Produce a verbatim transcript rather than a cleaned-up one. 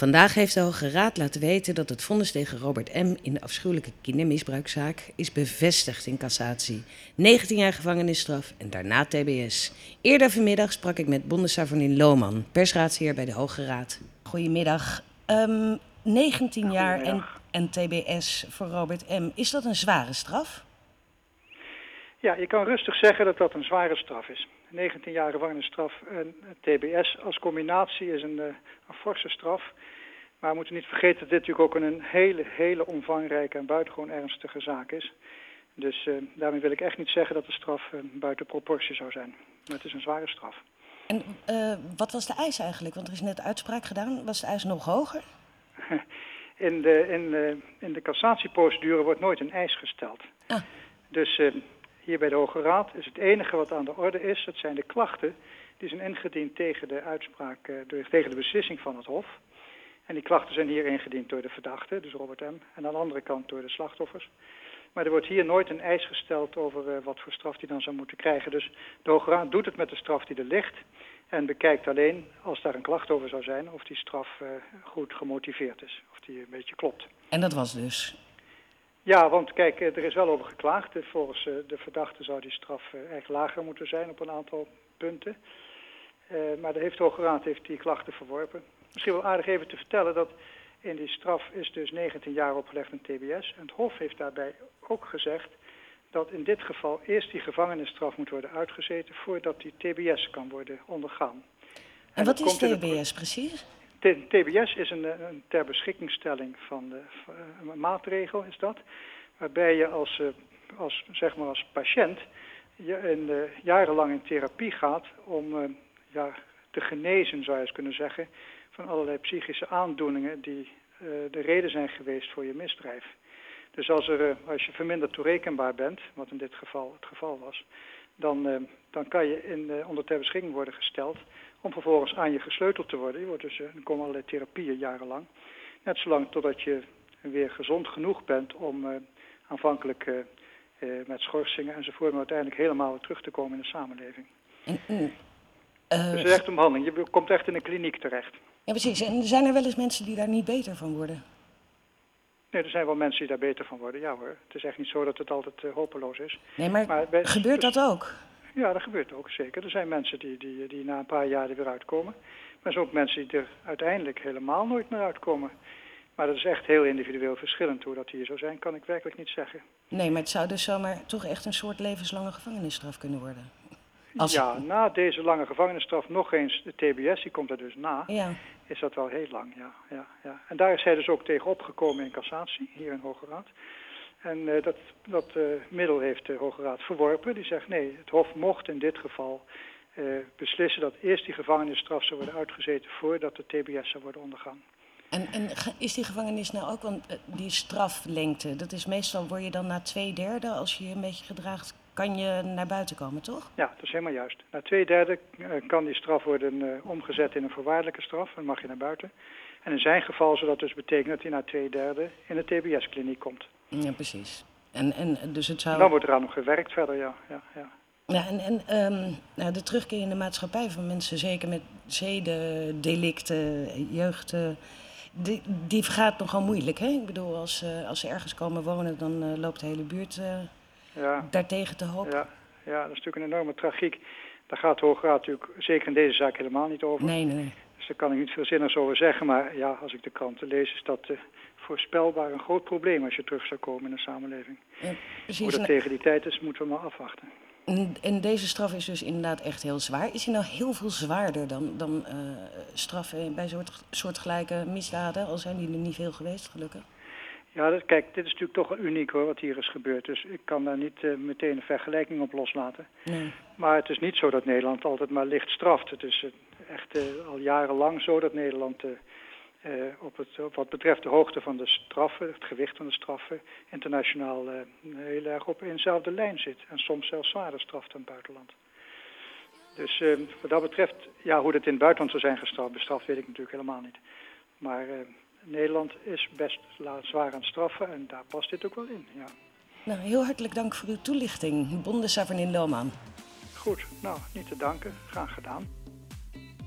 Vandaag heeft de Hoge Raad laten weten dat het vonnis tegen Robert M. in de afschuwelijke kindermisbruikzaak is bevestigd in cassatie. negentien jaar gevangenisstraf en daarna T B S. Eerder vanmiddag sprak ik met bondessavanin Lohman, persraadsheer bij de Hoge Raad. Goedemiddag. Um, negentien jaar en, en T B S voor Robert M. Is dat een zware straf? Ja, je kan rustig zeggen dat dat een zware straf is. negentien jaar gevangenisstraf en T B S als combinatie is een, uh, een forse straf. Maar we moeten niet vergeten dat dit natuurlijk ook een hele, hele omvangrijke en buitengewoon ernstige zaak is. Dus uh, daarmee wil ik echt niet zeggen dat de straf uh, buiten proportie zou zijn. Maar het is een zware straf. En uh, wat was de eis eigenlijk? Want er is net uitspraak gedaan. Was de eis nog hoger? In de, in, uh, in de cassatieprocedure wordt nooit een eis gesteld. Ah. Dus uh, hier bij de Hoge Raad is het enige wat aan de orde is, dat zijn de klachten die zijn ingediend tegen de uitspraak, uh, door, tegen de beslissing van het Hof. En die klachten zijn hier ingediend door de verdachte, dus Robert M. En aan de andere kant door de slachtoffers. Maar er wordt hier nooit een eis gesteld over uh, wat voor straf die dan zou moeten krijgen. Dus de Hoge Raad doet het met de straf die er ligt. En bekijkt alleen, als daar een klacht over zou zijn, of die straf uh, goed gemotiveerd is. Of die een beetje klopt. En dat was dus? Ja, want kijk, er is wel over geklaagd. Volgens uh, de verdachte zou die straf uh, echt lager moeten zijn op een aantal punten. Uh, maar de heeft de Hoge Raad heeft die klachten verworpen. Misschien wel aardig even te vertellen dat in die straf is dus negentien jaar opgelegd in T B S. En het Hof heeft daarbij ook gezegd dat in dit geval eerst die gevangenisstraf moet worden uitgezeten voordat die T B S kan worden ondergaan. En, en wat is T B S het... precies? T B S is een, een ter beschikkingstelling van de een maatregel is dat, waarbij je als, als, zeg maar als patiënt je in, uh, jarenlang in therapie gaat om uh, ja, te genezen, zou je eens kunnen zeggen, van allerlei psychische aandoeningen die uh, de reden zijn geweest voor je misdrijf. Dus als, er, uh, als je verminderd toerekenbaar bent, wat in dit geval het geval was, dan, uh, dan kan je in, uh, onder ter beschikking worden gesteld om vervolgens aan je gesleuteld te worden. Je wordt dus, uh, er komen allerlei therapieën jarenlang. Net zolang totdat je weer gezond genoeg bent om uh, aanvankelijk uh, uh, met schorsingen enzovoort, maar uiteindelijk helemaal weer terug te komen in de samenleving. En, uh, dus het is echt een behandeling. Je komt echt in een kliniek terecht. Ja, precies. En zijn er wel eens mensen die daar niet beter van worden? Nee, er zijn wel mensen die daar beter van worden, ja hoor. Het is echt niet zo dat het altijd uh, hopeloos is. Nee, maar, maar bij, gebeurt dus, dat ook? Ja, dat gebeurt ook, zeker. Er zijn mensen die, die, die na een paar jaar er weer uitkomen. Maar er zijn ook mensen die er uiteindelijk helemaal nooit meer uitkomen. Maar dat is echt heel individueel verschillend. Hoe dat hier zou zijn, kan ik werkelijk niet zeggen. Nee, maar het zou dus zomaar toch echt een soort levenslange gevangenisstraf kunnen worden? Als... Ja, na deze lange gevangenisstraf nog eens de T B S, die komt er dus na, ja. is dat wel heel lang, ja, ja, ja. En daar is hij dus ook tegen opgekomen in cassatie, hier in Hoge Raad. En uh, dat, dat uh, middel heeft de Hoge Raad verworpen. Die zegt nee, het Hof mocht in dit geval uh, beslissen dat eerst die gevangenisstraf zou worden uitgezeten voordat de T B S zou worden ondergaan. En, en is die gevangenis nou ook, want die straflengte, dat is meestal, word je dan na twee derde, als je je een beetje gedraagt, kan je naar buiten komen, toch? Ja, dat is helemaal juist. Na twee derde uh, kan die straf worden uh, omgezet in een voorwaardelijke straf, dan mag je naar buiten. En in zijn geval zou dat dus betekenen dat hij na twee derde in de T B S-kliniek komt. Ja, precies. En, en, dus het zou... Dan wordt eraan nog gewerkt verder, ja. ja, ja. Ja, en, en um, nou, de terugkeer in de maatschappij van mensen, zeker met zedendelicten, jeugd, uh, die, die vergaat nogal moeilijk, hè? Ik bedoel, als, uh, als ze ergens komen wonen, dan uh, loopt de hele buurt uh, ja. daartegen te hoop. Ja, ja, dat is natuurlijk een enorme tragiek. Daar gaat de Hoge Raad natuurlijk zeker in deze zaak helemaal niet over. Nee, nee. Dus daar kan ik niet veel zinnigs over zeggen. Maar ja, als ik de kranten lees, is dat uh, voorspelbaar een groot probleem als je terug zou komen in de samenleving. Ja, precies. Hoe dat tegen die tijd is, moeten we maar afwachten. En, en deze straf is dus inderdaad echt heel zwaar. Is hij nou heel veel zwaarder dan, dan uh, straffen bij soort, soortgelijke misdaden? Al zijn die er niet veel geweest, gelukkig. Ja, dat, kijk, dit is natuurlijk toch wel uniek hoor, wat hier is gebeurd. Dus ik kan daar niet uh, meteen een vergelijking op loslaten. Nee. Maar het is niet zo dat Nederland altijd maar licht straft. Het is uh, echt uh, al jarenlang zo dat Nederland... Uh, Uh, op, het, op wat betreft de hoogte van de straffen, het gewicht van de straffen, internationaal uh, heel erg op eenzelfde lijn zit. En soms zelfs zwaarder straft dan het buitenland. Dus uh, wat dat betreft, ja, hoe dat in het buitenland zou zijn gestraft, bestraft, weet ik natuurlijk helemaal niet. Maar uh, Nederland is best zwaar aan het straffen en daar past dit ook wel in, ja. Nou, heel hartelijk dank voor uw toelichting, bondessavanin Lohman. Goed, nou, niet te danken. Graag gedaan.